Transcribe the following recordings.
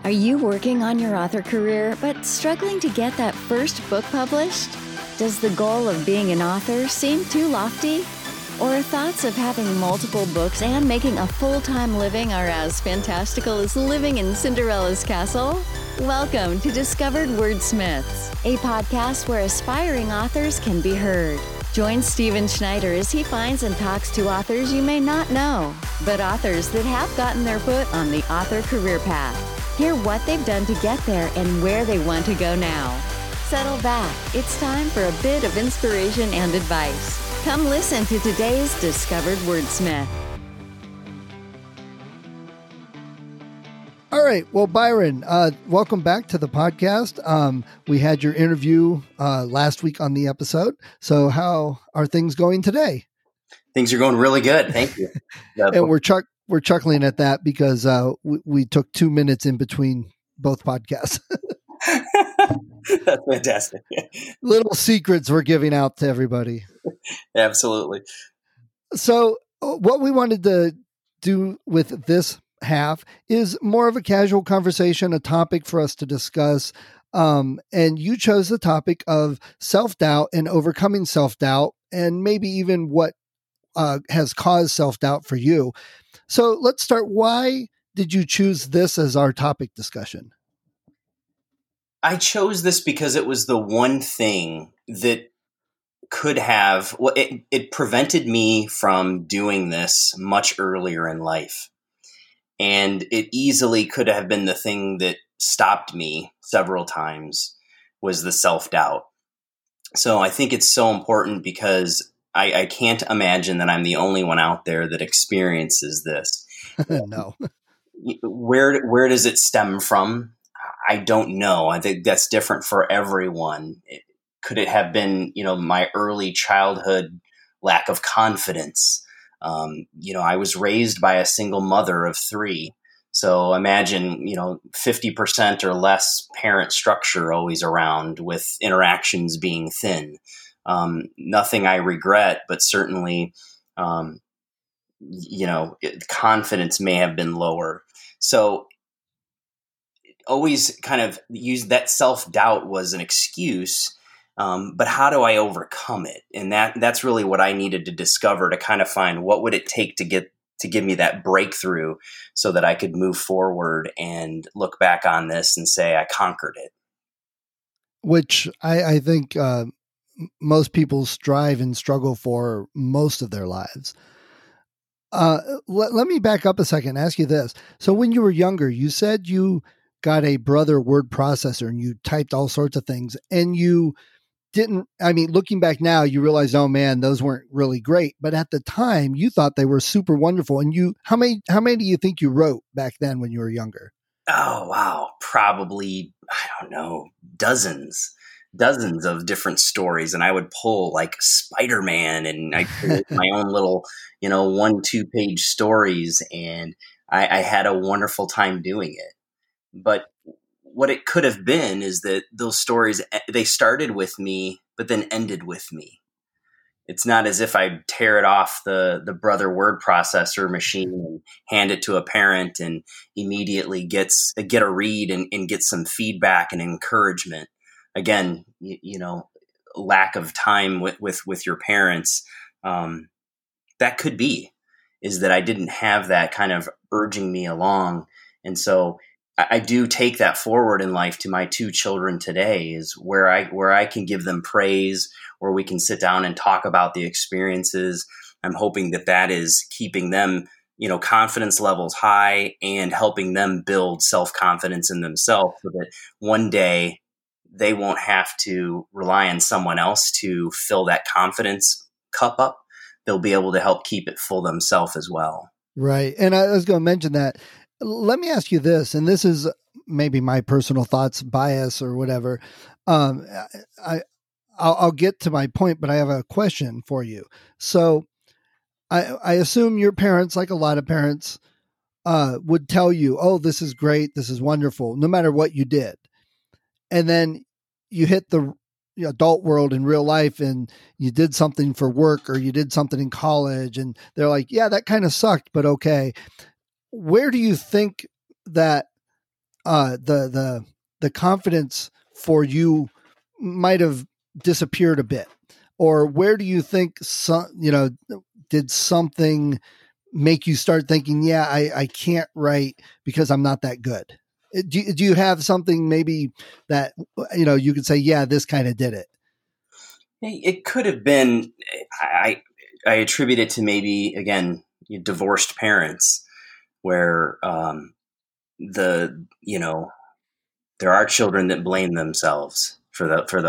Are you working on your author career but struggling to get that first book published? Does the goal of being an author seem too lofty? Or thoughts of having multiple books and making a full-time living are as fantastical as living in Cinderella's castle? Welcome to Discovered Wordsmiths, a podcast where aspiring authors can be heard. Join Stephen Schneider as he finds and talks to authors you may not know, but authors that have gotten their foot on the author career path. Hear what they've done to get there and where they want to go now. Settle back. It's time for a bit of inspiration and advice. Come listen to today's Discovered Wordsmith. All right. Well, Byron, welcome back to the podcast. We had your interview last week on the episode. So how are things going today? Things are going really good. Thank you. And we're chuckling at that because we took 2 minutes in between both podcasts. That's fantastic. Little secrets we're giving out to everybody. Absolutely. So what we wanted to do with this half is more of a casual conversation, a topic for us to discuss. And you chose the topic of self-doubt and overcoming self-doubt, and maybe even what has caused self-doubt for you. So let's start. Why did you choose this as our topic discussion? I chose this because it was the one thing that could have, well, it prevented me from doing this much earlier in life. And it easily could have been the thing that stopped me several times, was the self-doubt. So I think it's so important because I can't imagine that I'm the only one out there that experiences this. No. Where does it stem from? I don't know. I think that's different for everyone. Could it have been, my early childhood lack of confidence? I was raised by a single mother of 3. So imagine, 50% or less parent structure always around, with interactions being thin. Nothing I regret, but certainly, confidence may have been lower. So always kind of use that self-doubt was an excuse. But how do I overcome it? And that's really what I needed to discover, to kind of find what would it take to give me that breakthrough so that I could move forward and look back on this and say, I conquered it. Which I think most people strive and struggle for most of their lives. Let me back up a second and ask you this. So when you were younger, you said you got a Brother word processor and you typed all sorts of things, and you didn't, looking back now, you realize, oh man, those weren't really great. But at the time you thought they were super wonderful. And how many do you think you wrote back then when you were younger? Oh, wow. Probably, I don't know, dozens of different stories. And I would pull like Spider-Man, and I create my own little, 1-2 page stories. And I had a wonderful time doing it. But what it could have been is that those stories, they started with me, but then ended with me. It's not as if I tear it off the Brother word processor machine and hand it to a parent and immediately get a read and get some feedback and encouragement. Again, lack of time with your parents. That could be, is that I didn't have that kind of urging me along. And so I do take that forward in life to my 2 children today, is where I can give them praise, where we can sit down and talk about the experiences. I'm hoping that is keeping them, confidence levels high and helping them build self-confidence in themselves, so that one day they won't have to rely on someone else to fill that confidence cup up. They'll be able to help keep it full themselves as well. Right. And I was going to mention that. Let me ask you this, and this is maybe my personal thoughts, bias or whatever. I'll get to my point, but I have a question for you. So I assume your parents, like a lot of parents, would tell you, oh, this is great, this is wonderful, no matter what you did. And then you hit the adult world in real life and you did something for work or you did something in college, and they're like, yeah, that kind of sucked, but okay. Where do you think that the confidence for you might have disappeared a bit, or where do you think did something make you start thinking, yeah, I can't write because I'm not that good? Do you have something maybe that, you could say, yeah, this kind of did it? It could have been, I attribute it to maybe, again, divorced parents where, there are children that blame themselves for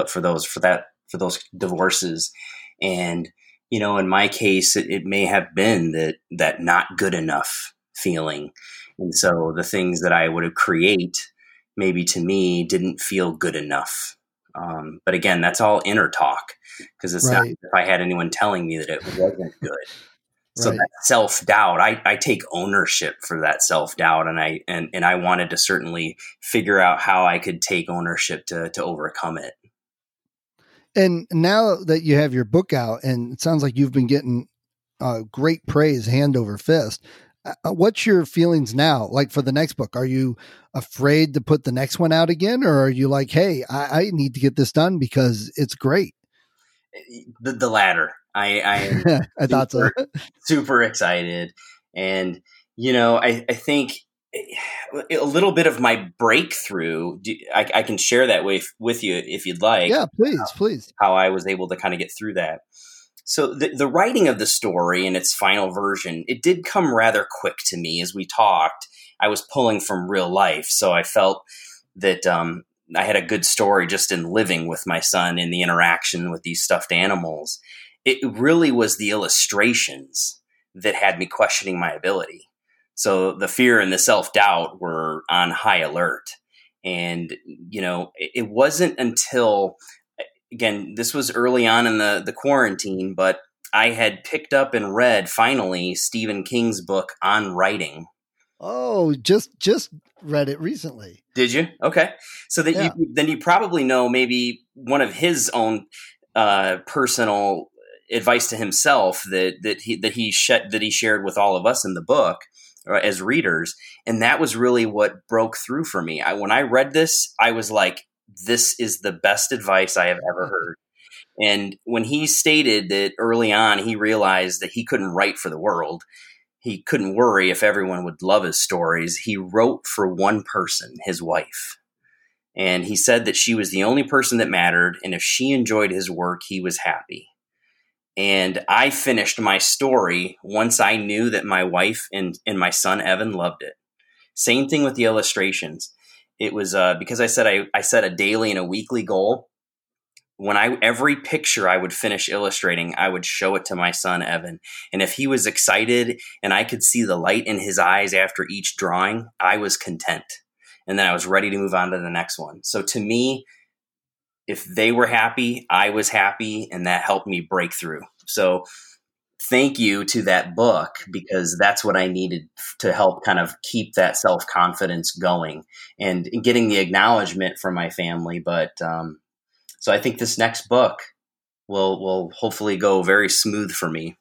those divorces. And, in my case, it may have been that not good enough feeling. And so the things that I would create, maybe to me, didn't feel good enough. But again, that's all inner talk, because it's not if I had anyone telling me that it wasn't good. So that self-doubt, I take ownership for that self-doubt, and I wanted to certainly figure out how I could take ownership to overcome it. And now that you have your book out, and it sounds like you've been getting great praise hand over fist, what's your feelings now? Like for the next book, are you afraid to put the next one out again? Or are you like, hey, I need to get this done because it's great? The latter. I I thought so. Super excited. And, I think a little bit of my breakthrough, I can share that with you if you'd like. Yeah, please. How I was able to kind of get through that. So the writing of the story in its final version, it did come rather quick to me. As we talked, I was pulling from real life. So I felt that I had a good story just in living with my son in the interaction with these stuffed animals. It really was the illustrations that had me questioning my ability. So the fear and the self-doubt were on high alert. And, it wasn't until, again, this was early on in the quarantine, but I had picked up and read finally Stephen King's book on writing. Oh, just read it recently. Did you? Okay. So that you probably know maybe one of his own personal advice to himself that he shared with all of us in the book as readers, and that was really what broke through for me. When I read this, I was like, this is the best advice I have ever heard. And when he stated that early on, he realized that he couldn't write for the world. He couldn't worry if everyone would love his stories. He wrote for one person, his wife. And he said that she was the only person that mattered. And if she enjoyed his work, he was happy. And I finished my story once I knew that my wife and my son, Evan, loved it. Same thing with the illustrations. It was because I set a daily and a weekly goal. When every picture I would finish illustrating, I would show it to my son, Evan. And if he was excited and I could see the light in his eyes after each drawing, I was content. And then I was ready to move on to the next one. So to me, if they were happy, I was happy, and that helped me break through. So thank you to that book, because that's what I needed to help kind of keep that self-confidence going and getting the acknowledgement from my family. But so I think this next book will hopefully go very smooth for me.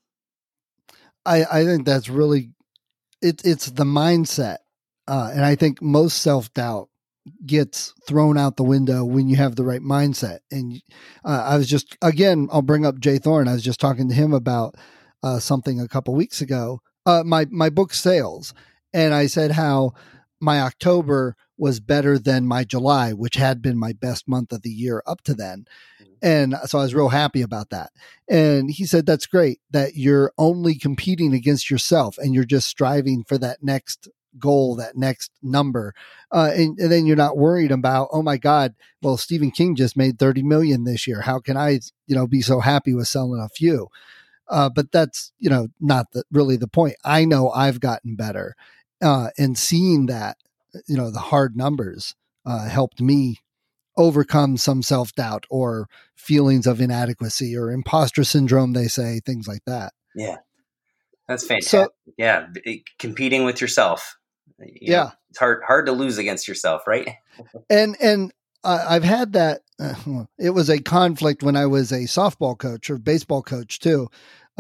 I think that's really, it's the mindset. And I think most self-doubt gets thrown out the window when you have the right mindset. And I was just, again, I'll bring up Jay Thorne. I was just talking to him about something a couple weeks ago, my book sales. And I said how my October was better than my July, which had been my best month of the year up to then. And so I was real happy about that. And he said, that's great that you're only competing against yourself and you're just striving for that next goal, that next number. And then you're not worried about, oh my God, well, Stephen King just made 30 million this year. How can I, be so happy with selling a few? But that's, not really the point. I know I've gotten better. And seeing that, the hard numbers helped me overcome some self-doubt or feelings of inadequacy or imposter syndrome, they say, things like that. Yeah. That's fantastic. So, competing with yourself. It's hard to lose against yourself, right? And I've had that. It was a conflict when I was a softball coach or baseball coach too,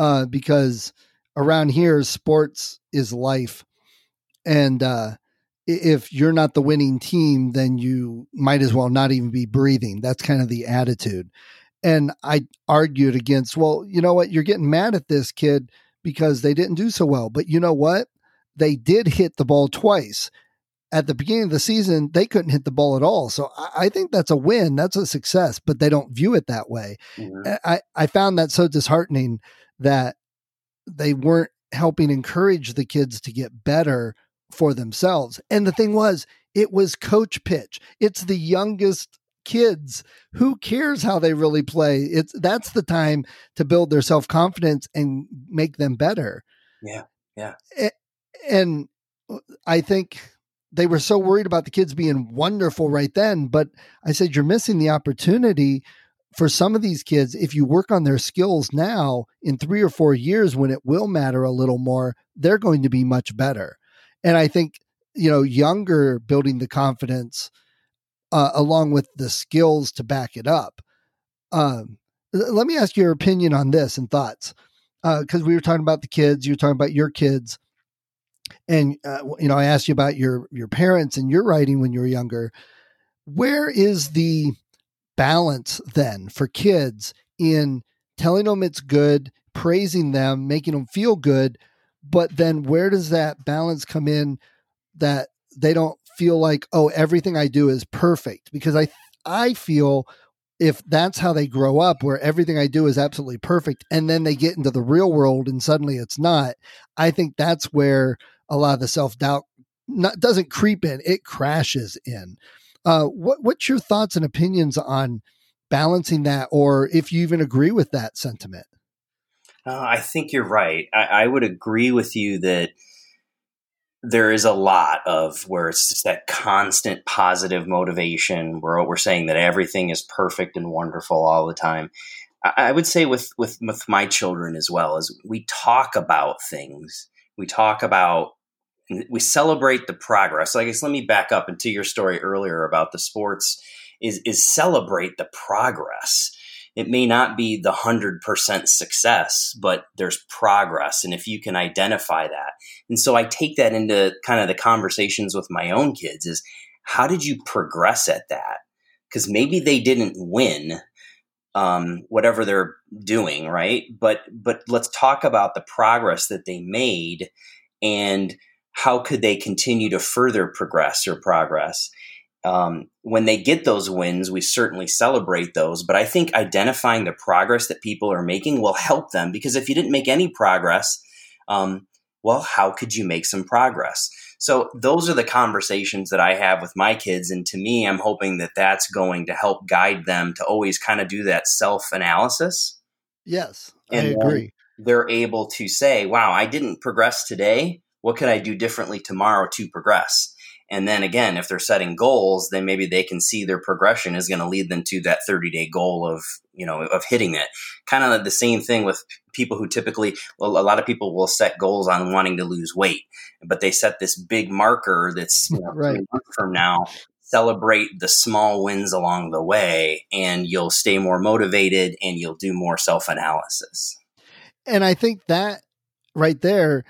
because around here, sports is life. And if you're not the winning team, then you might as well not even be breathing. That's kind of the attitude. And I argued against, well, you know what? You're getting mad at this kid because they didn't do so well. But you know what? They did hit the ball twice. At the beginning of the season, they couldn't hit the ball at all. So I think that's a win. That's a success, but they don't view it that way. Mm-hmm. I found that so disheartening that they weren't helping encourage the kids to get better for themselves. And the thing was, it was coach pitch. It's the youngest kids. Who cares how they really play? That's the time to build their self-confidence and make them better. Yeah. Yeah. And I think they were so worried about the kids being wonderful right then. But I said, you're missing the opportunity for some of these kids. If you work on their skills now, in 3 or 4 years, when it will matter a little more, they're going to be much better. And I think, younger building the confidence along with the skills to back it up. Let me ask your opinion on this and thoughts. Because we were talking about the kids, you were talking about your kids. And, I asked you about your parents and your writing when you were younger. Where is the balance then for kids in telling them it's good, praising them, making them feel good, but then where does that balance come in that they don't feel like, oh, everything I do is perfect? Because I feel if that's how they grow up, where everything I do is absolutely perfect, and then they get into the real world and suddenly it's not, I think that's where a lot of the self-doubt doesn't creep in, it crashes in. What's your thoughts and opinions on balancing that, or if you even agree with that sentiment? I think you're right. I would agree with you that there is a lot of where it's just that constant positive motivation where we're saying that everything is perfect and wonderful all the time. I would say with my children as well, as we talk about things, we celebrate the progress. So I guess let me back up into your story earlier about the sports is celebrate the progress. It may not be the 100% success, but there's progress. And if you can identify that. And so I take that into kind of the conversations with my own kids is how did you progress at that? Because maybe they didn't win whatever they're doing, right? But let's talk about the progress that they made and how could they continue to further progress. When they get those wins, we certainly celebrate those. But I think identifying the progress that people are making will help them, because if you didn't make any progress, well, how could you make some progress? So those are the conversations that I have with my kids. And to me, I'm hoping that that's going to help guide them to always kind of do that self-analysis. Yes, and I agree. They're able to say, wow, I didn't progress today. What could I do differently tomorrow to progress? And then again, if they're setting goals, then maybe they can see their progression is going to lead them to that 30-day goal of hitting it. Kind of the same thing with people who typically, a lot of people will set goals on wanting to lose weight, but they set this big marker that's right. 3 months from now. Celebrate the small wins along the way, and you'll stay more motivated and you'll do more self-analysis. And I think that right there,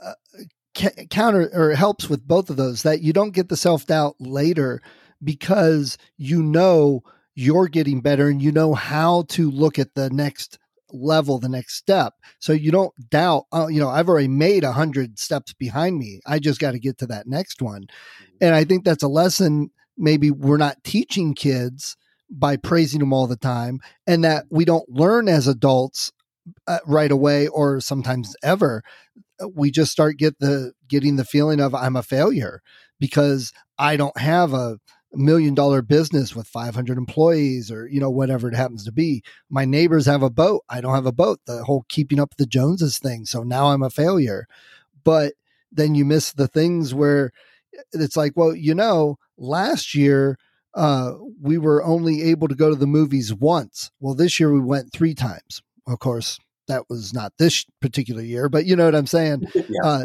counter or helps with both of those, that you don't get the self-doubt later because you're getting better and you know how to look at the next level, the next step. So you don't doubt, I've already made 100 steps behind me. I just got to get to that next one. And I think that's a lesson maybe we're not teaching kids by praising them all the time, and that we don't learn as adults right away or sometimes ever. We just start getting the feeling of I'm a failure because I don't have a $1 million business with 500 employees or, whatever it happens to be. My neighbors have a boat. I don't have a boat, the whole keeping up with the Joneses thing. So now I'm a failure. But then you miss the things where it's like, well, last year we were only able to go to the movies once. Well, this year we went 3 times. Of course, that was not this particular year, but you know what I'm saying? Yeah.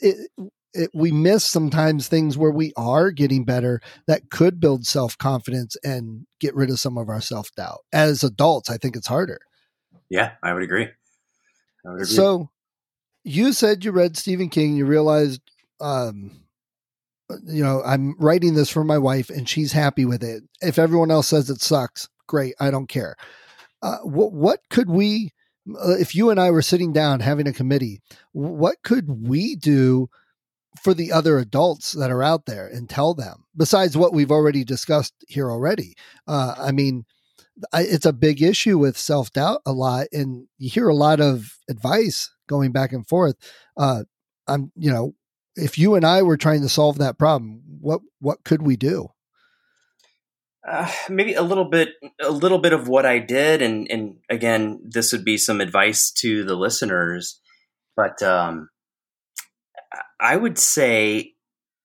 We miss sometimes things where we are getting better that could build self-confidence and get rid of some of our self-doubt. As adults, I think it's harder. Yeah, I would agree. So you said you read Stephen King, you realized I'm writing this for my wife and she's happy with it. If everyone else says it sucks, great. I don't care. What could we, if you and I were sitting down having a committee, what could we do for the other adults that are out there and tell them, besides what we've already discussed here already? It's a big issue with self-doubt a lot, and you hear a lot of advice going back and forth. If you and I were trying to solve that problem, what could we do? Maybe a little bit of what I did. And again, this would be some advice to the listeners, but I would say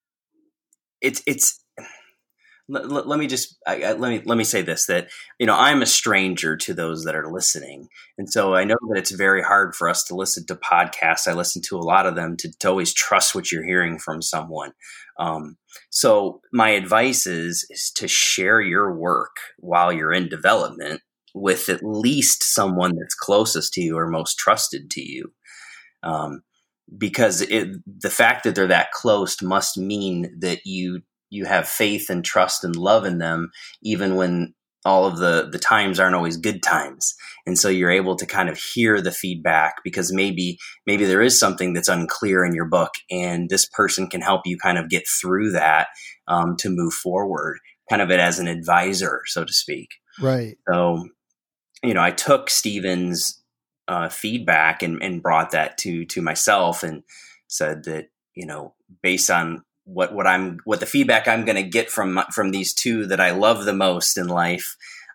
let me say this, that, I'm a stranger to those that are listening. And so I know that it's very hard for us to listen to podcasts. I listen to a lot of them to always trust what you're hearing from someone. So my advice is to share your work while you're in development with at least someone that's closest to you or most trusted to you. Because the fact that they're that close must mean that you have faith and trust and love in them, even when all of the times aren't always good times. And so you're able to kind of hear the feedback, because maybe there is something that's unclear in your book, and this person can help you kind of get through that to move forward, kind of it as an advisor, so to speak. Right. So, I took Stephen's feedback and brought that to myself and said that, based on what the feedback I'm going to get from these two that I love the most in life,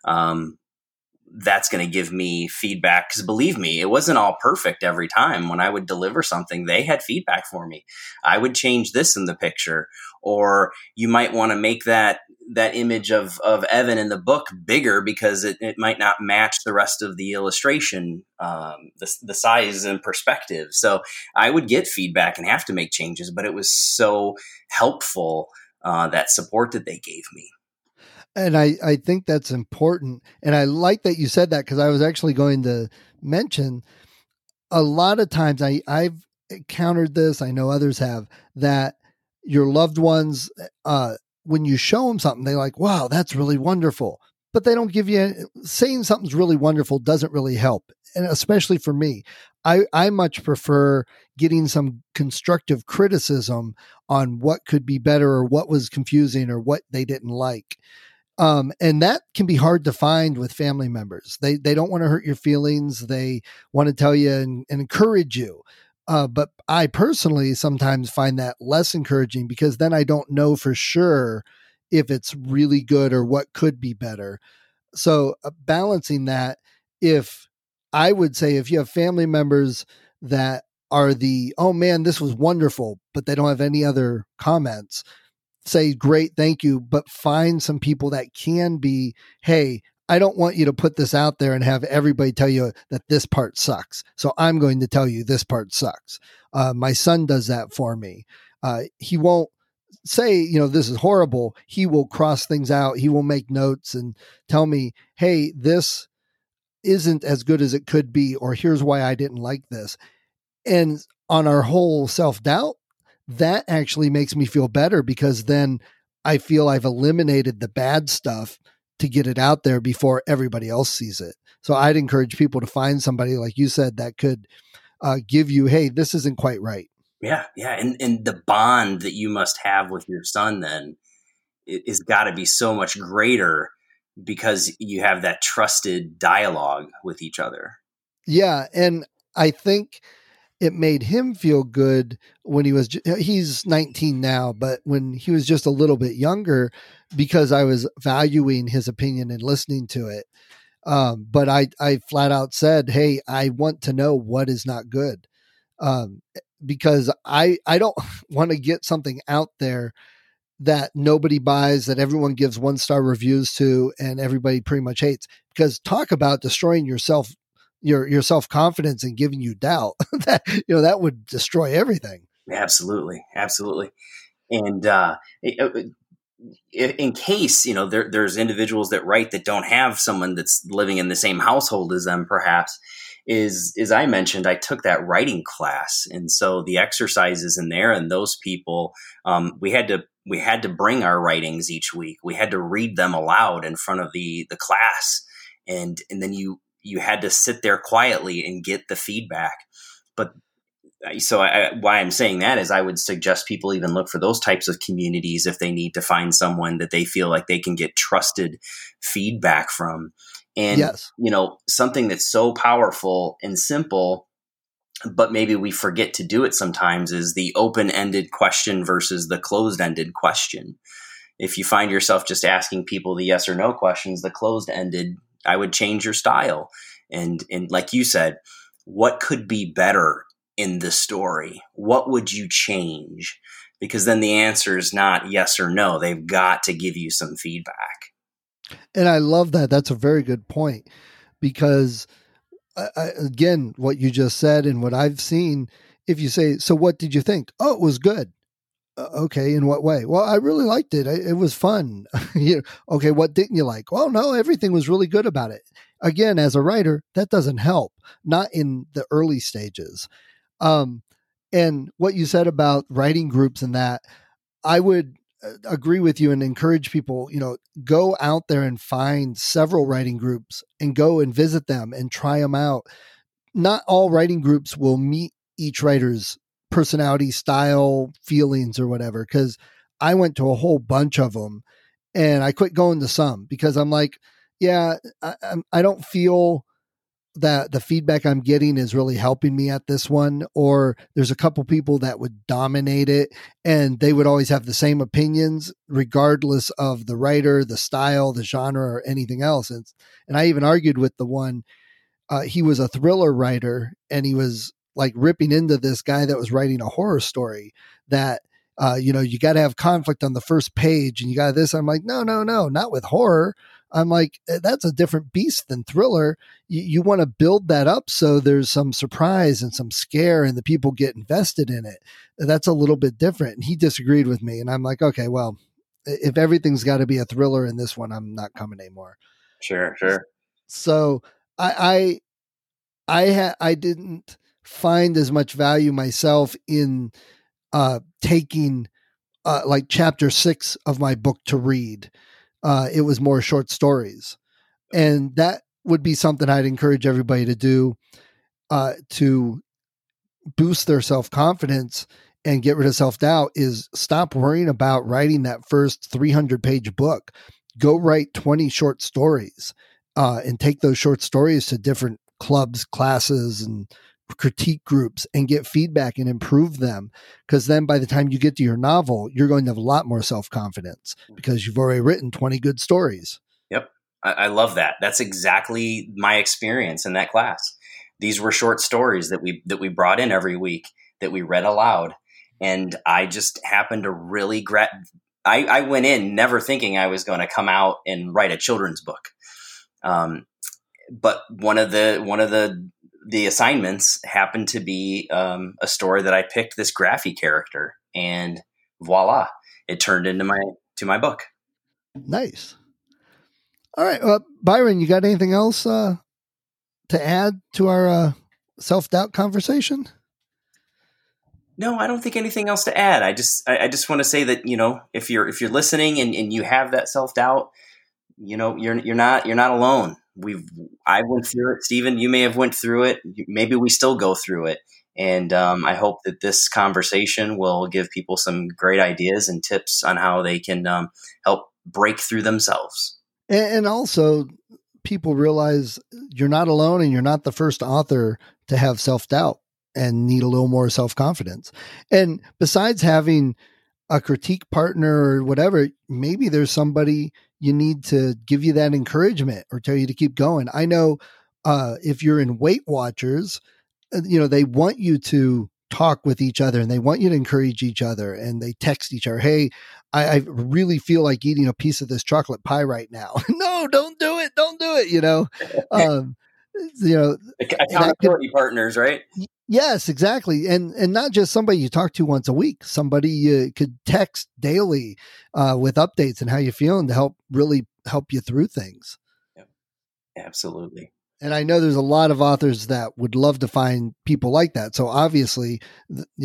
that's going to give me feedback. Because believe me, it wasn't all perfect every time. When I would deliver something, they had feedback for me. I would change this in the picture, or you might want to make that image of Evan in the book bigger because it might not match the rest of the illustration, the size and perspective. So I would get feedback and have to make changes, but it was so helpful, that support that they gave me. And I think that's important. And I like that you said that, because I was actually going to mention a lot of times I've encountered this, I know others have, that your loved ones, when you show them something, they're like, wow, that's really wonderful. But they don't give you, saying something's really wonderful doesn't really help. And especially for me, I much prefer getting some constructive criticism on what could be better, or what was confusing, or what they didn't like. And that can be hard to find with family members. They don't want to hurt your feelings. They want to tell you and encourage you. But I personally sometimes find that less encouraging, because then I don't know for sure if it's really good or what could be better. So balancing that, I would say if you have family members that are oh man, this was wonderful, but they don't have any other comments, say, great, thank you, but find some people that can be, hey, I don't want you to put this out there and have everybody tell you that this part sucks. So I'm going to tell you this part sucks. My son does that for me. He won't say, this is horrible. He will cross things out. He will make notes and tell me, hey, this isn't as good as it could be, or here's why I didn't like this. And on our whole self-doubt, that actually makes me feel better, because then I feel I've eliminated the bad stuff to get it out there before everybody else sees it. So I'd encourage people to find somebody, like you said, that could give you, hey, this isn't quite right. Yeah. Yeah. And the bond that you must have with your son then is got to be so much greater, because you have that trusted dialogue with each other. Yeah. And I think it made him feel good when he's 19 now, but when he was just a little bit younger, because I was valuing his opinion and listening to it. But I flat out said, hey, I want to know what is not good. Because I don't want to get something out there that nobody buys, that everyone gives 1-star reviews to, and everybody pretty much hates. Because talk about destroying yourself, your self-confidence, and giving you doubt. that would destroy everything. Absolutely. Absolutely. And in case, there's individuals that write that don't have someone that's living in the same household as them, perhaps, as I mentioned, I took that writing class. And so the exercises in there, and those people, we had to we had to bring our writings each week. We had to read them aloud in front of the class. And then you had to sit there quietly and get the feedback. But so why I'm saying that is I would suggest people even look for those types of communities if they need to find someone that they feel like they can get trusted feedback from. And, yes. Something that's so powerful and simple, but maybe we forget to do it sometimes, is the open-ended question versus the closed-ended question. If you find yourself just asking people the yes or no questions, the closed-ended, I would change your style. And like you said, what could be better in the story? What would you change? Because then the answer is not yes or no. They've got to give you some feedback. And I love that. That's a very good point, because again, what you just said and what I've seen, if you say, so what did you think? Oh, it was good. Okay. In what way? Well, I really liked it. It was fun. Okay. What didn't you like? Well, no, everything was really good about it. Again, as a writer, that doesn't help, not in the early stages. And what you said about writing groups and that, I would agree with you and encourage people, go out there and find several writing groups and go and visit them and try them out. Not all writing groups will meet each writer's personality, style, feelings, or whatever. Cause I went to a whole bunch of them and I quit going to some because I'm like, yeah, I don't feel that the feedback I'm getting is really helping me at this one, or there's a couple people that would dominate it and they would always have the same opinions regardless of the writer, the style, the genre, or anything else. And I even argued with the one, he was a thriller writer and he was like ripping into this guy that was writing a horror story that, you got to have conflict on the first page and you got this. I'm like, no, not with horror. I'm like, that's a different beast than thriller. You want to build that up so there's some surprise and some scare and the people get invested in it. That's a little bit different. And he disagreed with me. And I'm like, okay, well, if everything's got to be a thriller in this one, I'm not coming anymore. Sure. So I didn't find as much value myself in taking like chapter 6 of my book to read. It was more short stories. And that would be something I'd encourage everybody to do to boost their self-confidence and get rid of self-doubt, is stop worrying about writing that first 300-page book. Go write 20 short stories and take those short stories to different clubs, classes, and critique groups and get feedback and improve them. Because then by the time you get to your novel, you're going to have a lot more self-confidence because you've already written 20 good stories. Yep. I love that. That's exactly my experience in that class. These were short stories that we brought in every week that we read aloud. And I just happened to really I went in never thinking I was going to come out and write a children's book. But one of the assignments happened to be a story that I picked this Graphy character, and voila, it turned into my book. Nice. All right, Byron, you got anything else to add to our self-doubt conversation? No, I don't think anything else to add. I just want to say that, if you're listening and you have that self-doubt, you're not alone. I went through it. Stephen, you may have went through it. Maybe we still go through it. And I hope that this conversation will give people some great ideas and tips on how they can help break through themselves. And also, people realize you're not alone and you're not the first author to have self-doubt and need a little more self-confidence. And besides having a critique partner or whatever, maybe there's somebody you need to give you that encouragement or tell you to keep going. I know if you're in Weight Watchers, they want you to talk with each other and they want you to encourage each other, and they text each other, hey, I really feel like eating a piece of this chocolate pie right now. No, don't do it. Don't do it. Accountability partners, right? Yes, exactly. And not just somebody you talk to once a week, somebody you could text daily with updates and how you're feeling to really help you through things. Yep. Absolutely. And I know there's a lot of authors that would love to find people like that. So obviously,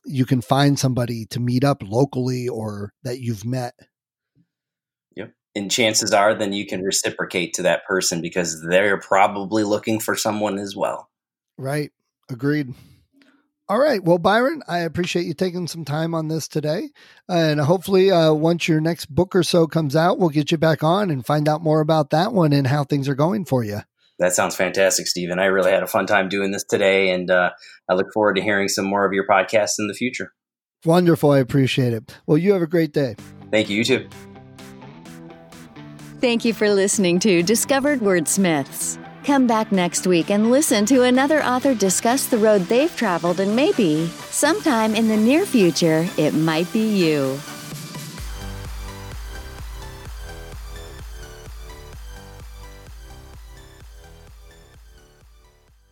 you can find somebody to meet up locally or that you've met. Yep. And chances are then you can reciprocate to that person because they're probably looking for someone as well. Right. Agreed. All right. Well, Byron, I appreciate you taking some time on this today. And hopefully once your next book or so comes out, we'll get you back on and find out more about that one and how things are going for you. That sounds fantastic, Stephen. I really had a fun time doing this today, and I look forward to hearing some more of your podcasts in the future. Wonderful. I appreciate it. Well, you have a great day. Thank you. You too. Thank you for listening to Discovered Wordsmiths. Come back next week and listen to another author discuss the road they've traveled, and maybe, sometime in the near future, it might be you.